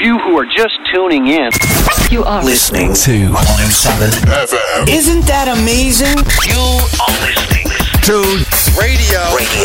you who are just tuning in, you are listening to 107 FM. Isn't that amazing? You are listening to Radio.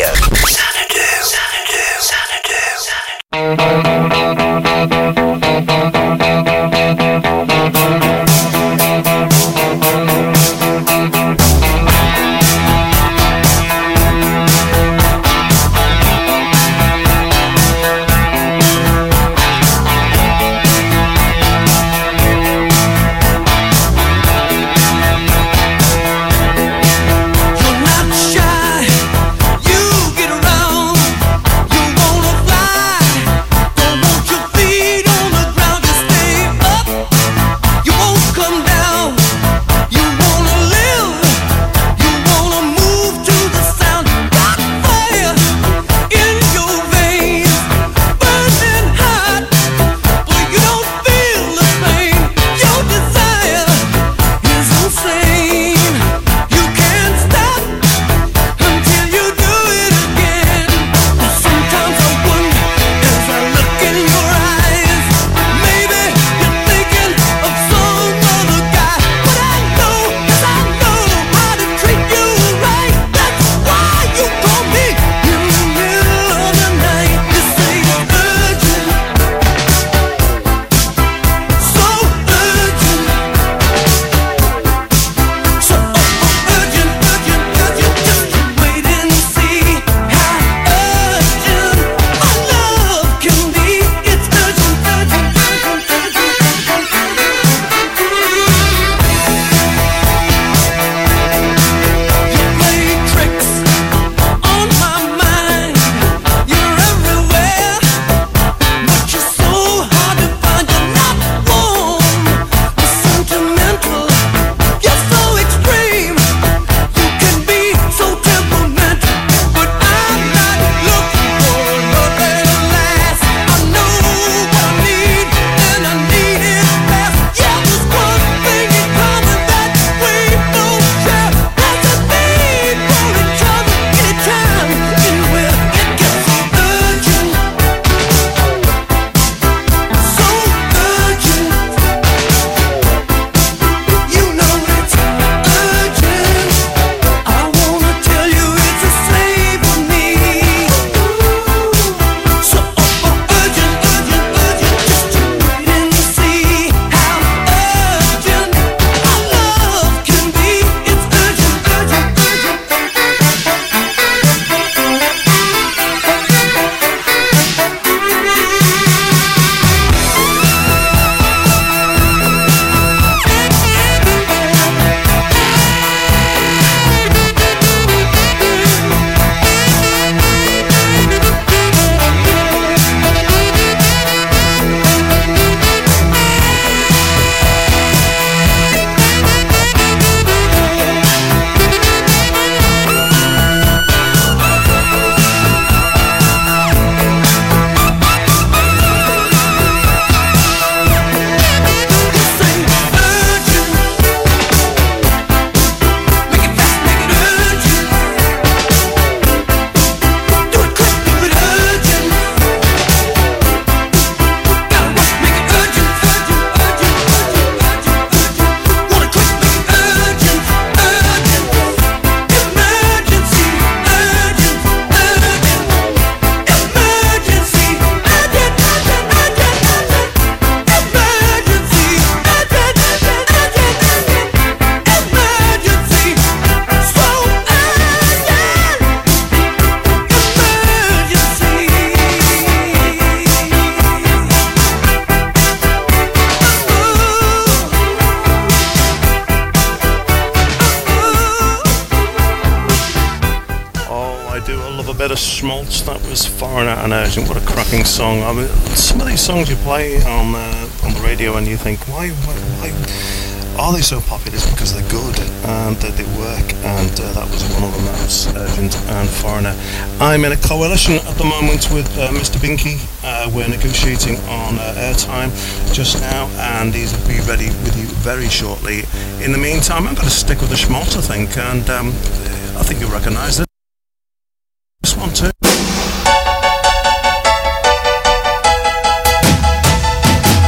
Schmaltz, that was Foreigner and Urgent. What a cracking song. I mean, some of these songs you play on the radio and you think, why are they so popular? It's because they're good and they work, and that was one of them. That was Urgent and Foreigner. I'm in a coalition at the moment with Mr. Binky. We're negotiating on airtime just now, and these will be ready with you very shortly. In the meantime, I'm going to stick with the Schmaltz, I think, and I think you'll recognise it. This one too.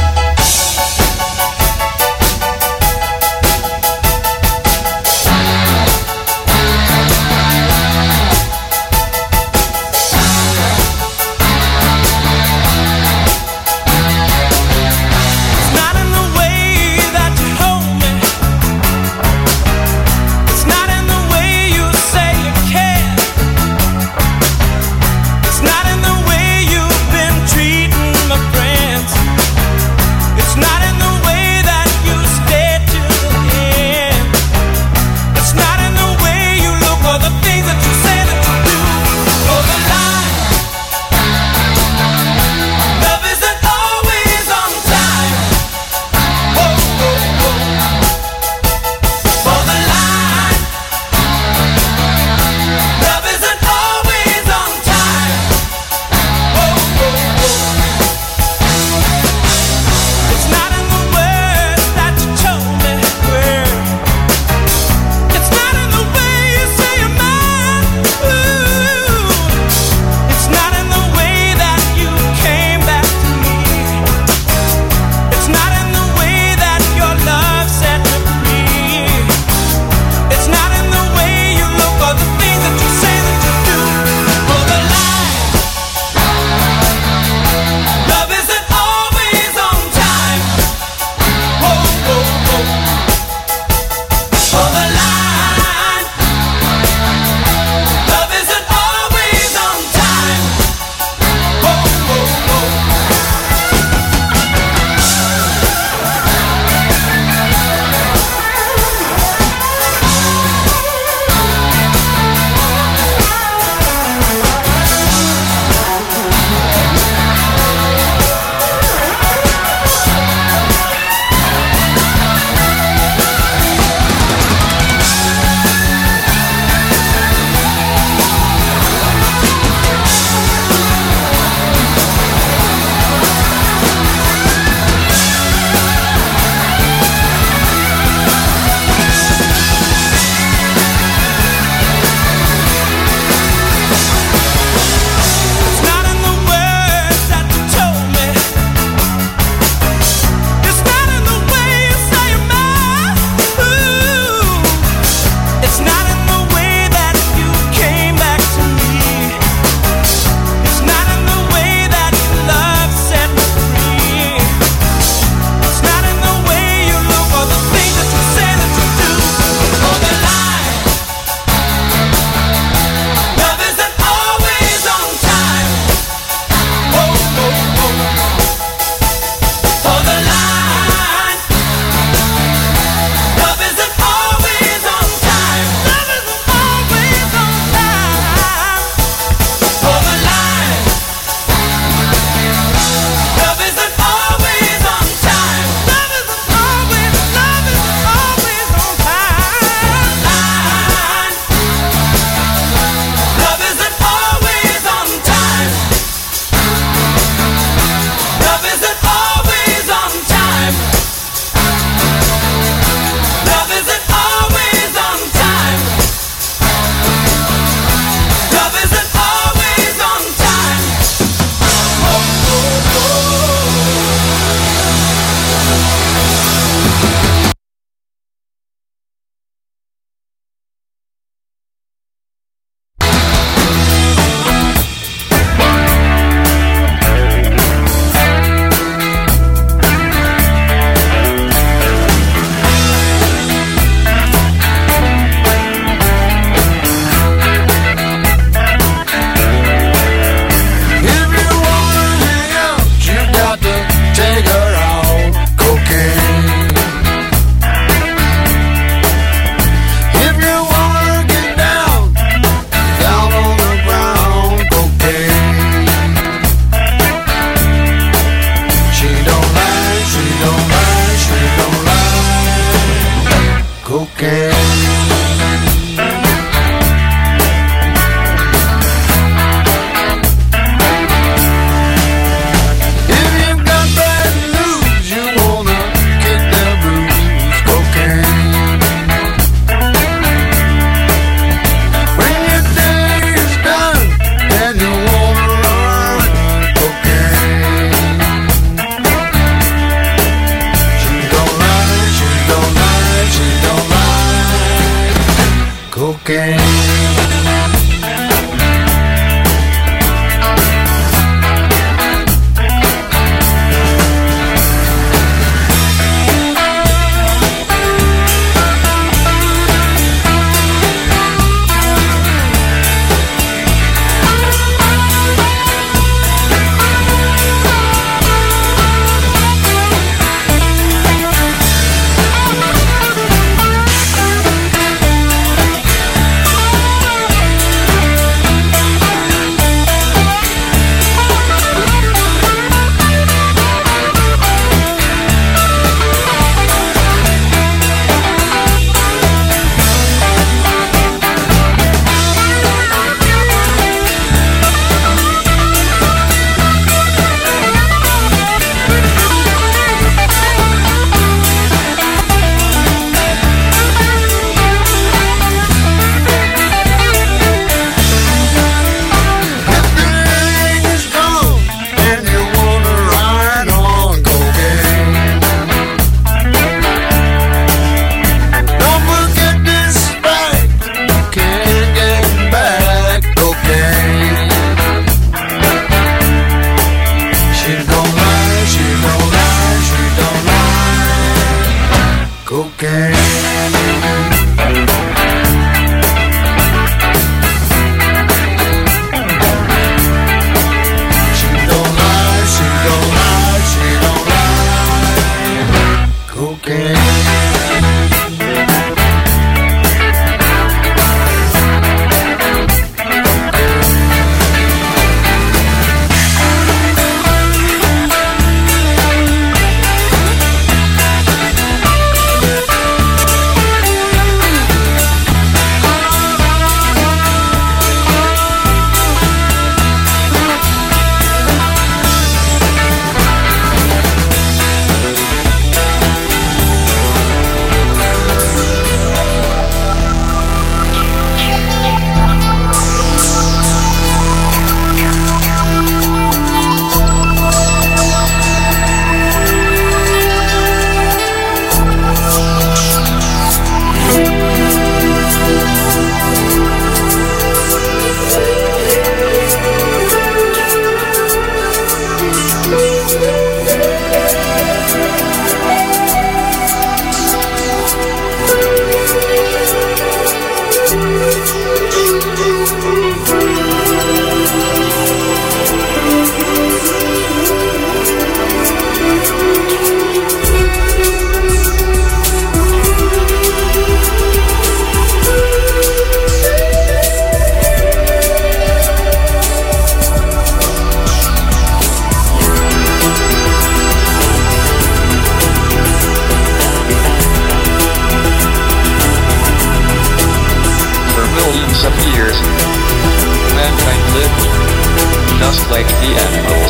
just like the animals.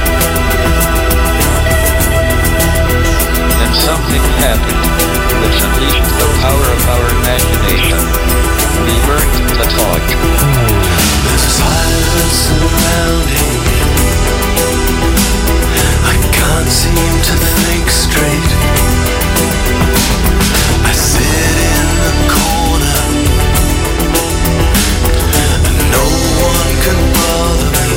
Then something happened, which unleashed the power of our imagination. We learned to talk. There's a silence surrounding me. I can't seem to think straight. I sit in the corner and no one can bother me.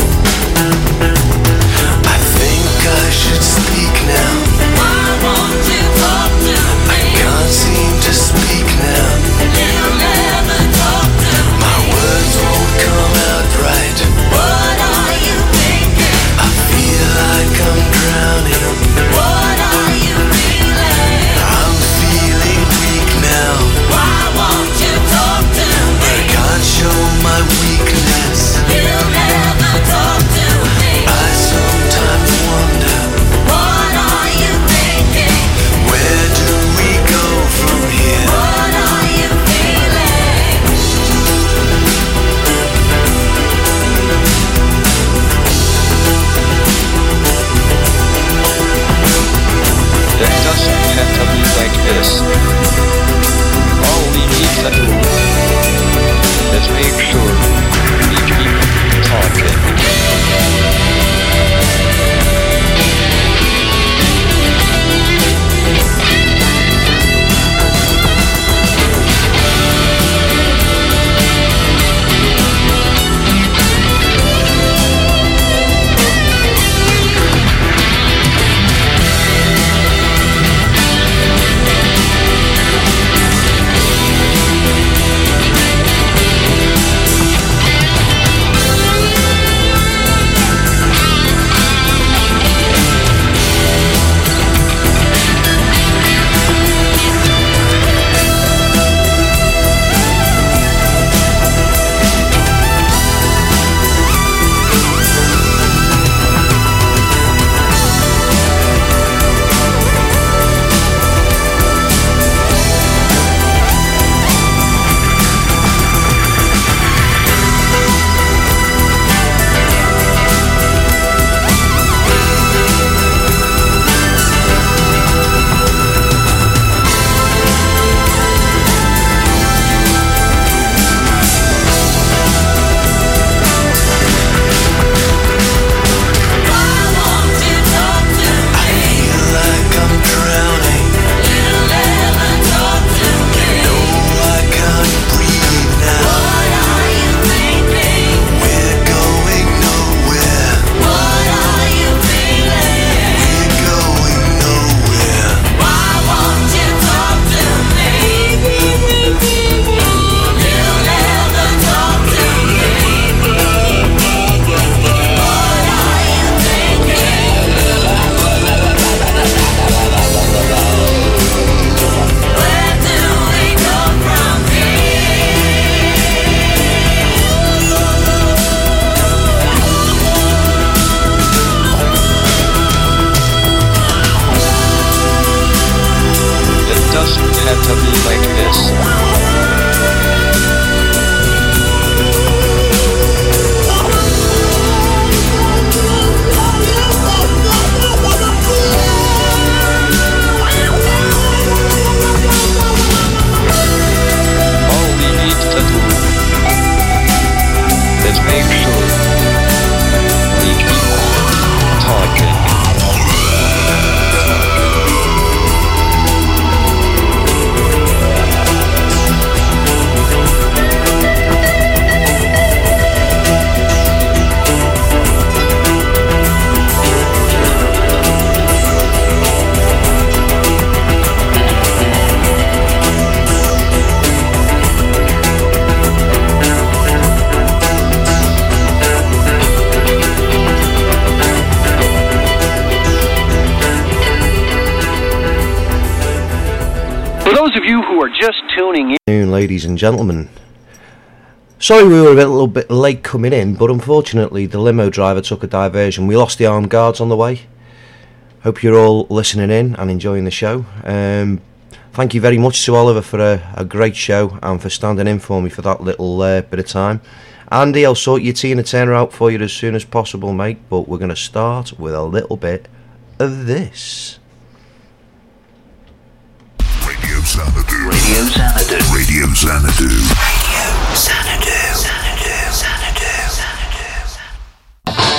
I think I should speak now. Why won't you talk to me? I can't seem to speak now. You'll never talk to me. My words won't come out right. What are you thinking? I feel like I'm drowning. What are you feeling? I'm feeling weak now. Why won't you talk to me? I can't show my weakness. You'll never talk to me. I sometimes wonder, What are you thinking? where do we go from here? What are you feeling? It doesn't have to be like this. All we need to do is make sure we keep talking. tuning in. Ladies and gentlemen. Sorry we were a little bit late coming in, but unfortunately the limo driver took a diversion. We lost the armed guards on the way. Hope you're all listening in and enjoying the show. Thank you very much to Oliver for a great show and for standing in for me for that little bit of time. Andy, I'll sort your Tina Turner out for you as soon as possible, mate, but we're going to start with a little bit of this. Radio Xanadu. Radio Xanadu. Radio Xanadu. Radio Xanadu. Xanadu. Xanadu. Xanadu.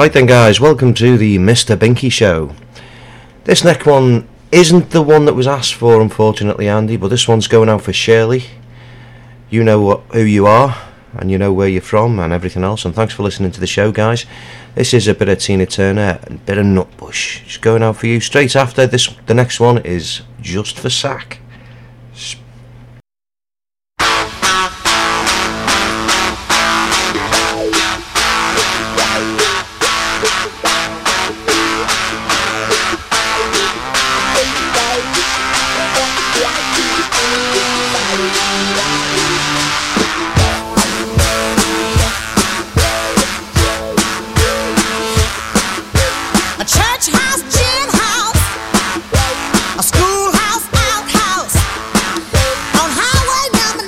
Right then guys, welcome to the Mr. Binky Show. This next one isn't the one that was asked for, unfortunately, Andy, but this one's going out for Shirley. You know who you are, and you know where you're from, and everything else, and thanks for listening to the show, guys. This is a bit of Tina Turner and a bit of Nutbush. Just going out for you. Straight after this, the next one is Just for Sack. A church house, gin house, a schoolhouse, outhouse, on highway number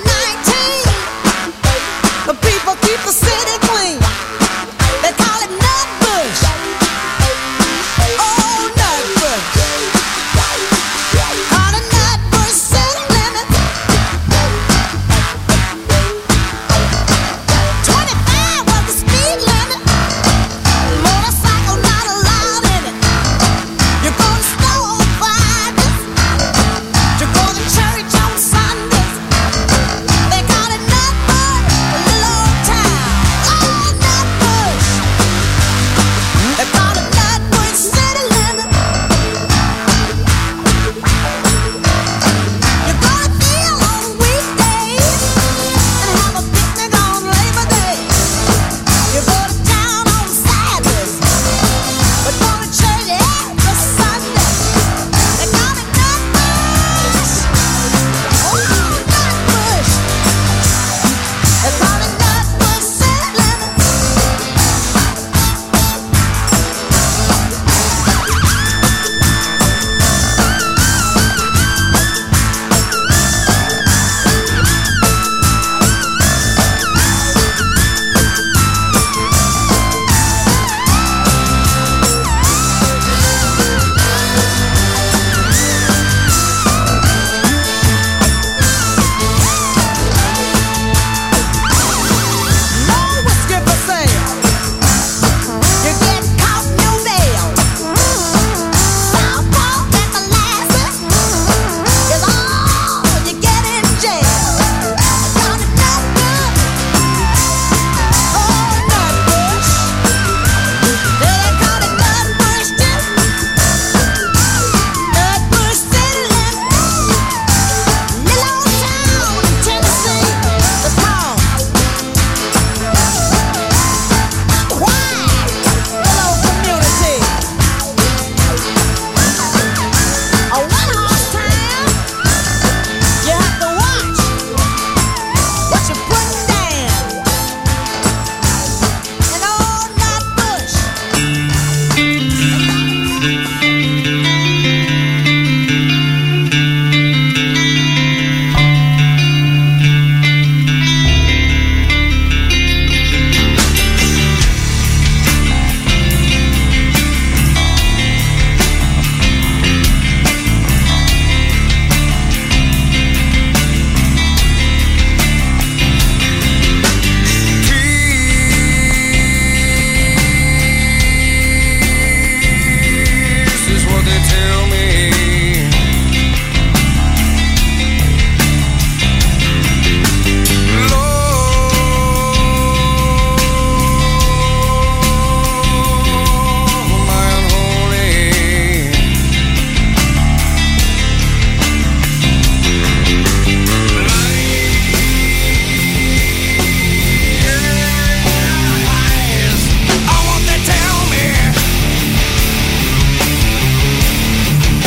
19. The people keep the city clean. They call it Nutbush. Oh, Nutbush. Call it Nutbush city limits. 25 was the speed limit. Motorcycle not allowed in it. You go to store on Fridays. You go to church on Sundays. They call it Nutbush, a little old town. Oh, Nutbush. They call it Nutbush city limit. You go to field on weekdays and have a picnic on Labor Day. You go to town on Saturdays, but go to church every Sunday. They call it Nutbush. Oh, Nutbush. They call it Nutbush city limits. No whiskey for sale. You get caught in your nail. Southpaw and molasses is all you get in jail. Call it Nutbush. Oh, Nutbush. They call it Nutbush too. Nutbush city limits. Little old town in Tennessee. The town. Quiet, little community. A one-horse town. You have to watch what you put down. And old Nutbush. This is what they tell me. Lord, my unholy. I want they tell me.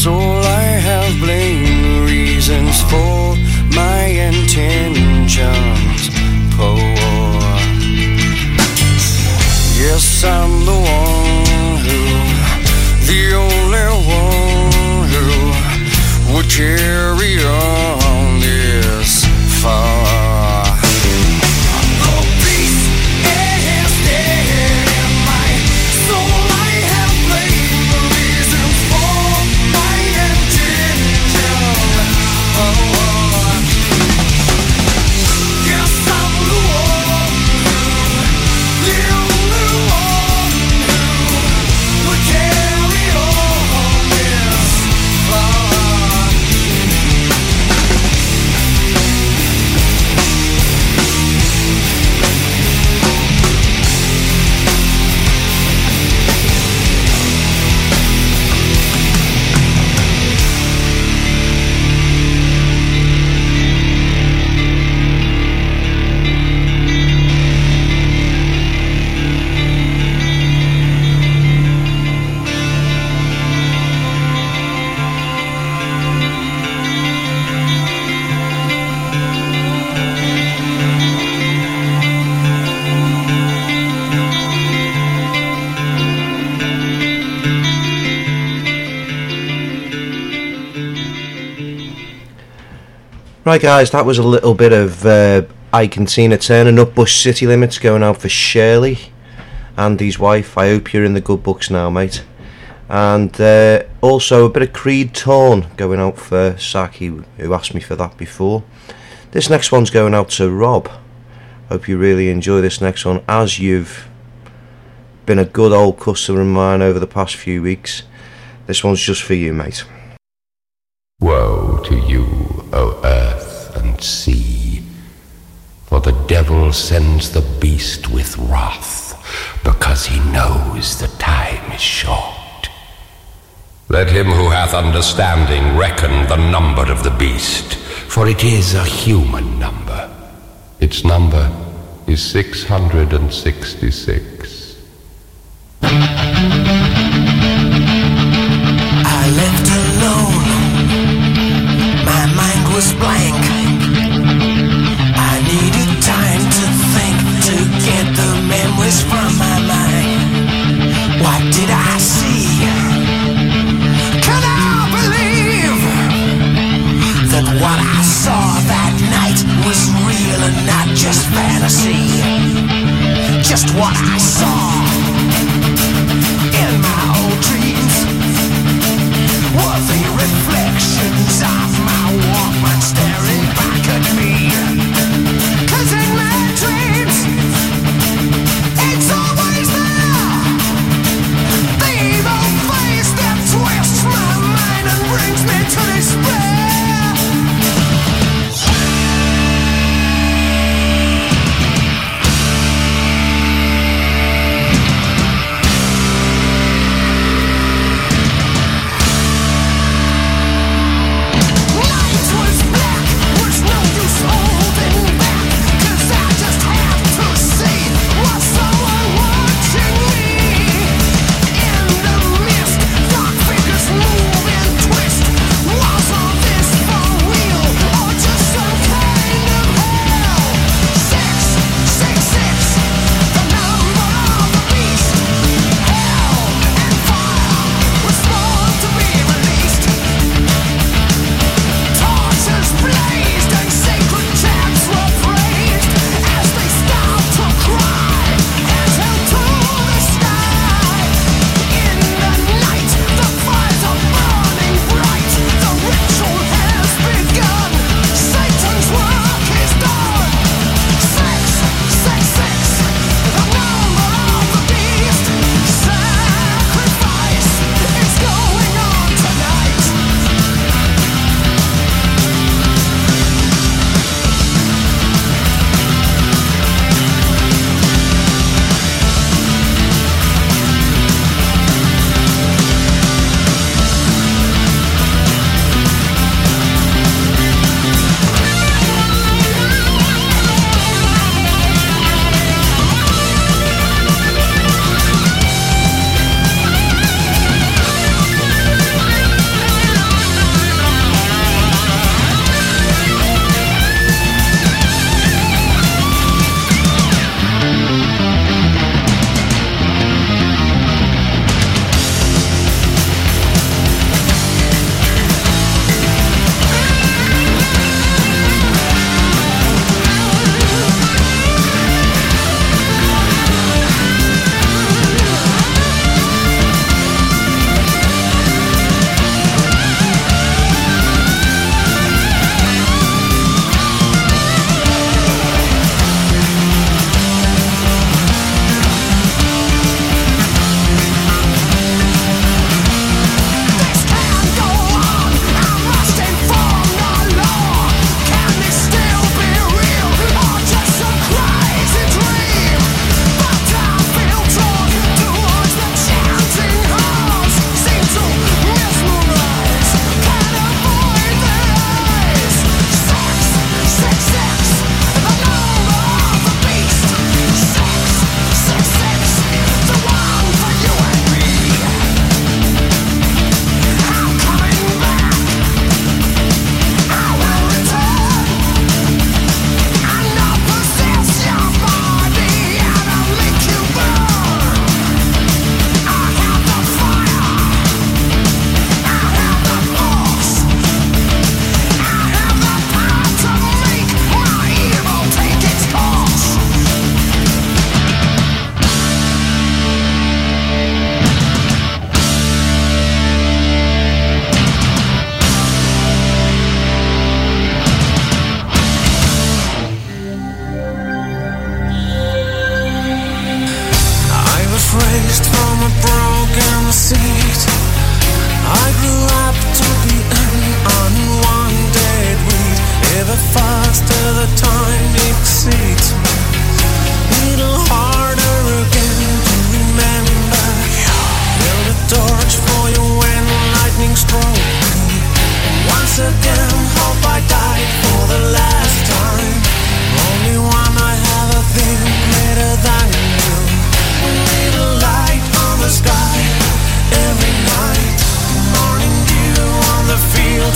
soul I have blamed, reasons for my intentions poor. Yes, I'm the one who, the only one who would carry on this far. Right guys, that was a little bit of Ike and Tina Turner, Nutbush City Limits, going out for Shirley, Andy's wife. I hope you're in the good books now, mate. And also a bit of Creed Torn going out for Saki, who asked me for that before. This next one's going out to Rob. Hope you really enjoy this next one, as you've been a good old customer of mine over the past few weeks. This one's just for you, mate. Woe to you, O earth and sea, for the devil sends the beast with wrath, because he knows the time is short. Let him who hath understanding reckon the number of the beast, for it is a human number. Its number is 666. I left alone. My mind was blank. I needed time to think, to get the memories from my mind. What did I see? Can I believe that what I saw that night was real and not just fantasy? Just what I saw in my old dreams were the reflections of my Walkman staring back at me. 'Cause in my dreams, it's always there, the evil face that twists my mind and brings me to despair.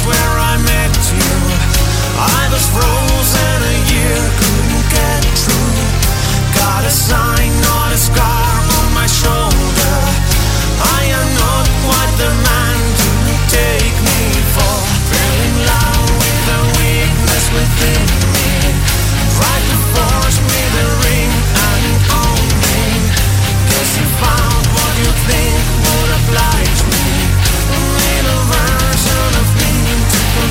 where I met you. I was frozen a year, couldn't get through. Got a sign, not a scar on my shoulder. I am not quite the man to take me for. Fell in love with the weakness within me. Tried to force me the ring and own me. Guess you found what you think would oblige me. A little version of me to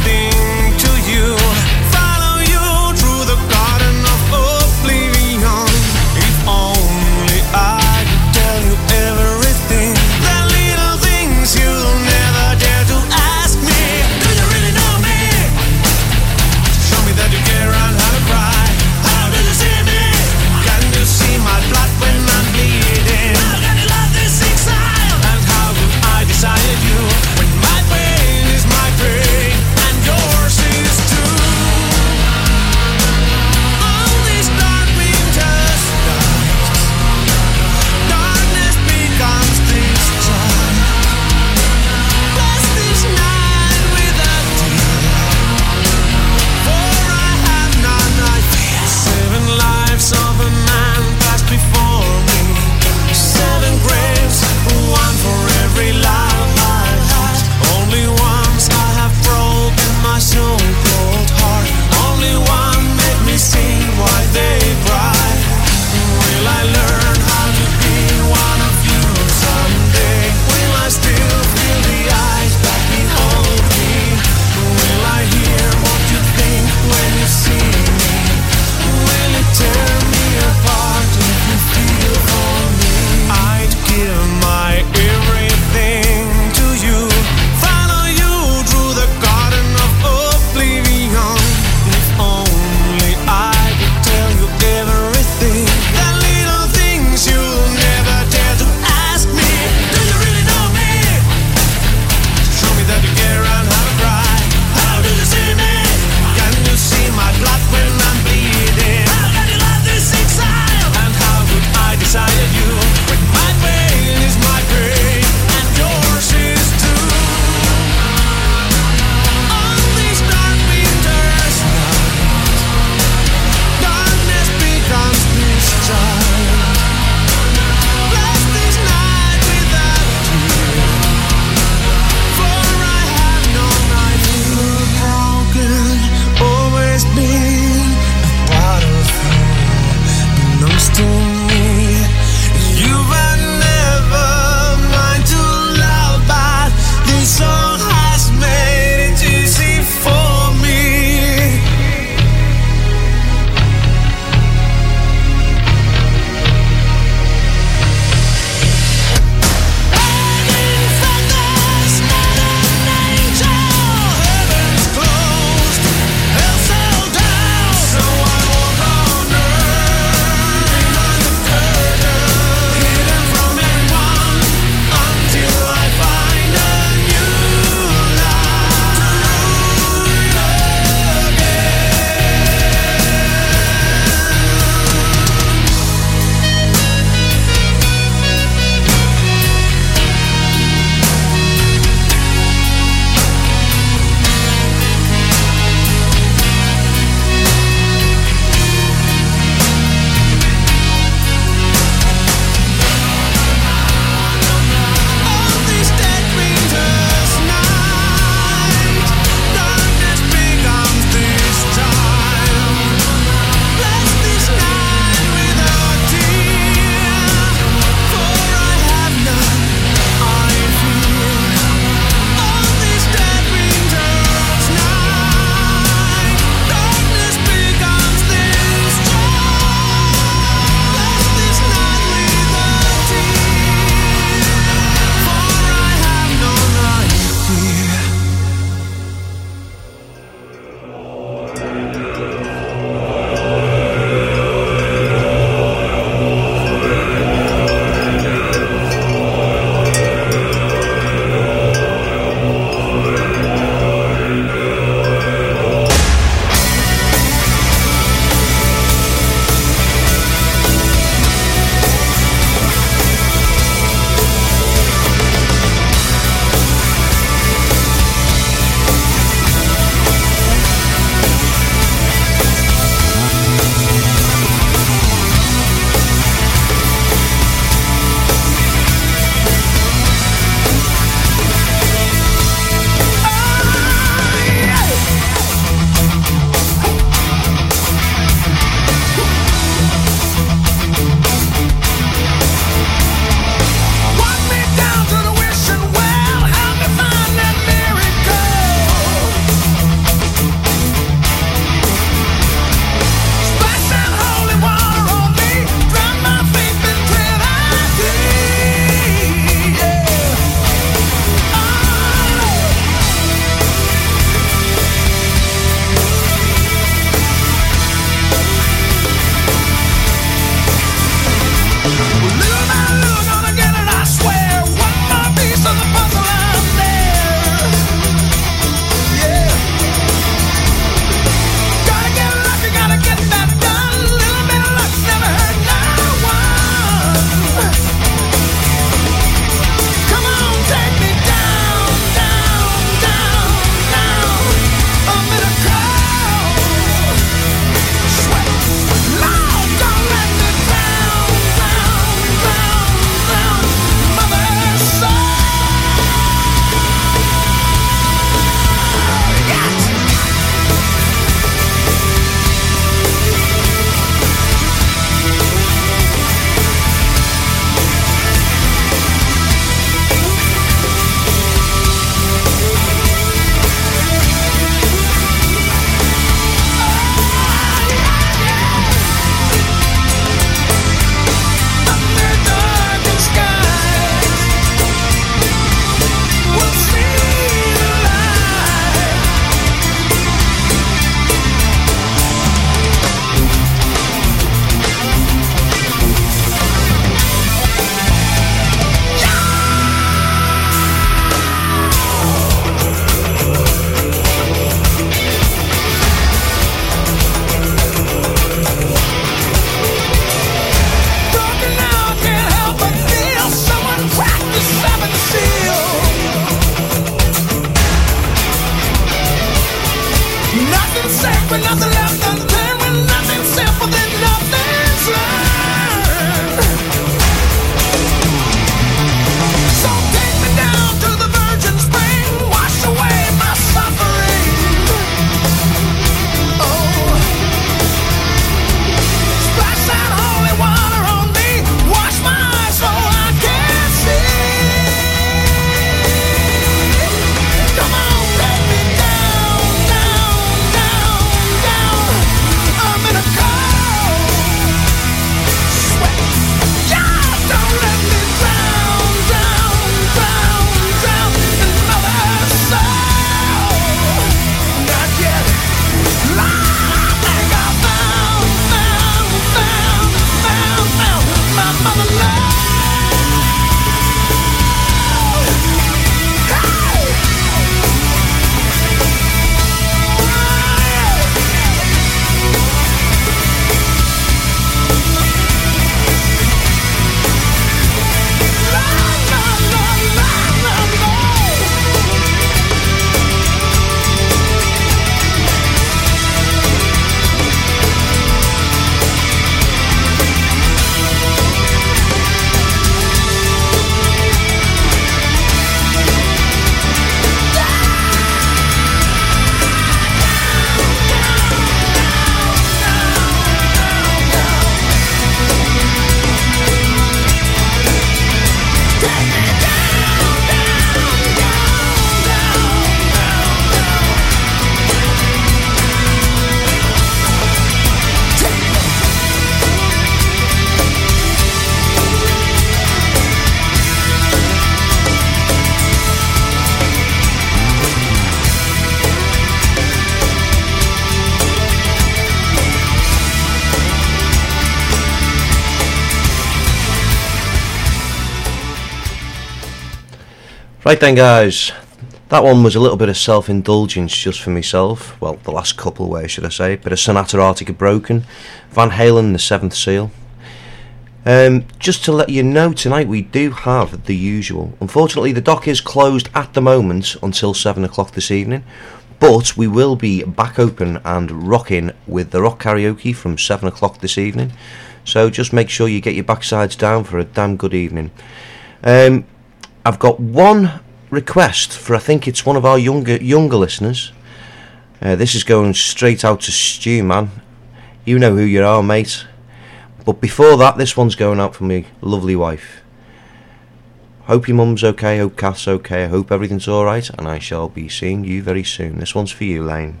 Right then, guys. That one was a little bit of self-indulgence just for myself. Well, the last couple, where should I say? Bit of Sonata Arctica Broken, Van Halen, The Seventh Seal. Just to let you know, tonight we do have the usual. Unfortunately, the dock is closed at the moment until 7 o'clock this evening, but we will be back open and rocking with the rock karaoke from 7 o'clock this evening. So just make sure you get your backsides down for a damn good evening. I've got one request for, I think it's one of our younger listeners. This is going straight out to Stu, man. You know who you are, mate. But before that, this one's going out for me lovely wife. Hope your mum's okay, hope Kath's okay, I hope everything's alright, and I shall be seeing you very soon. This one's for you, Lane.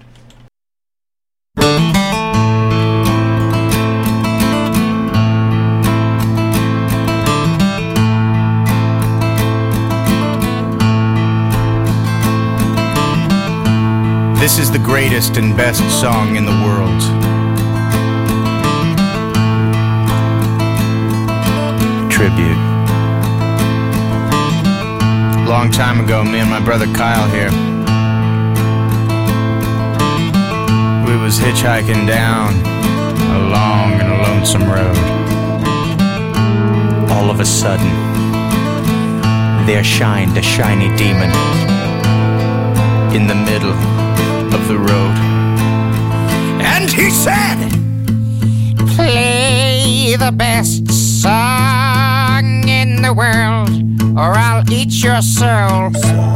This is the greatest and best song in the world. Tribute. Long time ago, me and my brother Kyle here, we was hitchhiking down a long and lonesome road. All of a sudden, there shined a shiny demon in the middle of the road. And he said, "Play the best song in the world, or I'll eat your soul."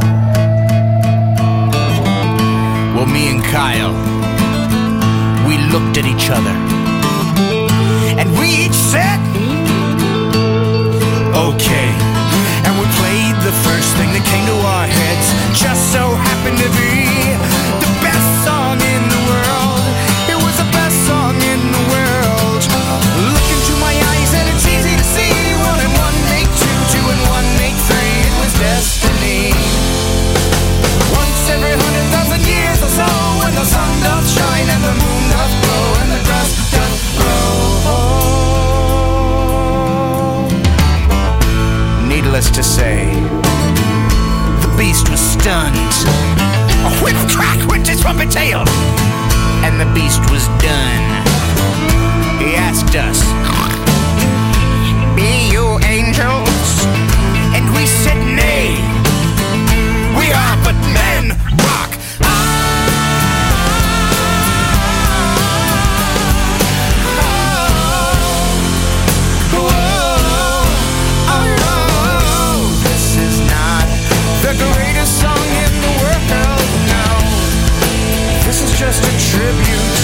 Well, me and Kyle, we looked at each other, and we each said, "Okay." And we played the first thing that came to our heads. Just so happened to be the best song in the world. It was the best song in the world. Look into my eyes and it's easy to see. 1 and 1 make 2, 2 and 1 make 3. It was destiny. Once every 100,000 years or so, when the sun doth shine and the moon doth glow and the grass doth grow. Needless to say, the beast was stunned. A whip crack went his trumpet tail, and the beast was done. He asked us, "Be you angels?" And we said, "Nay, we are but men." Rock. This is not the greatest song in the world, no. This is just a tribute.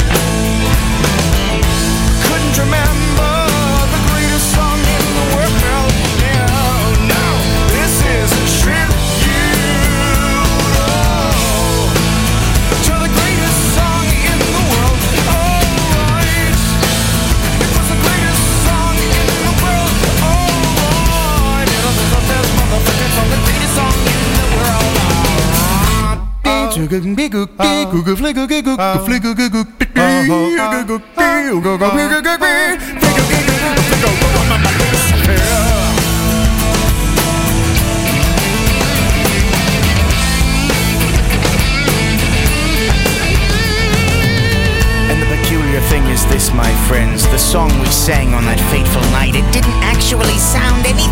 Couldn't remember the greatest song in the world, no. This is a tribute, to the greatest song in the world. Alright, it was the greatest song in the world. Alright, it was the best motherfucking song, the greatest song in the world. And the peculiar thing is this, my friends, the song we sang on that fateful night, it didn't actually sound anything